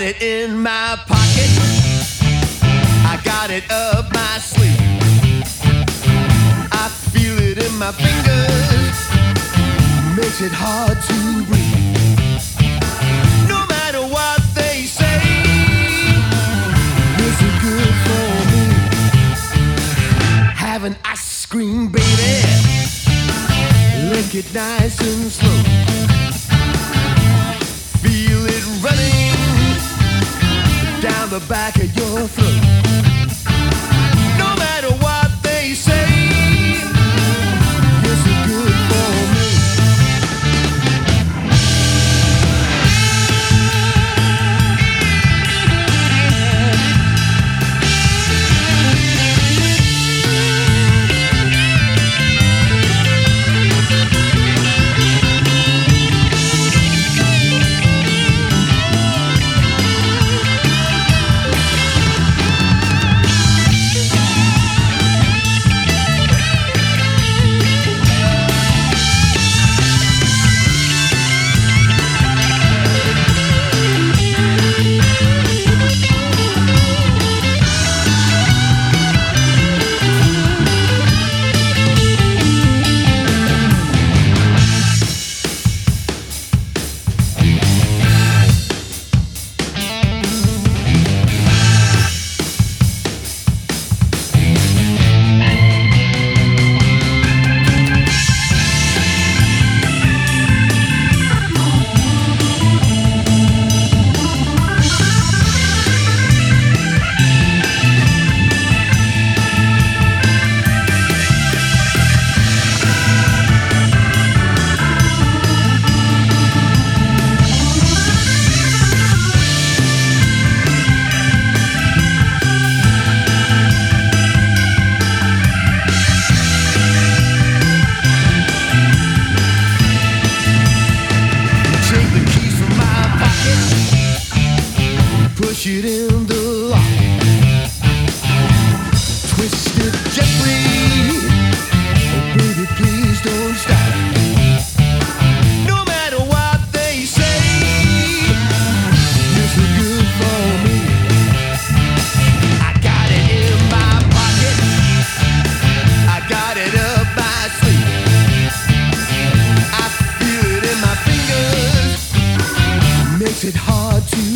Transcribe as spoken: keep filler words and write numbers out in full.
it in my pocket, I got it up my sleeve, I feel it in my fingers, makes it hard to breathe. No matter what they say, this is good for me. Have an ice cream, baby, lick it nice and slow, feel it running down the back of your throat. No matter what they say, this is good for me. Push it in the lock, twist it gently, oh baby please don't stop. No matter what they say, this is good for me. I got it in my pocket, I got it up my sleeve, I feel it in my fingers, makes it hard to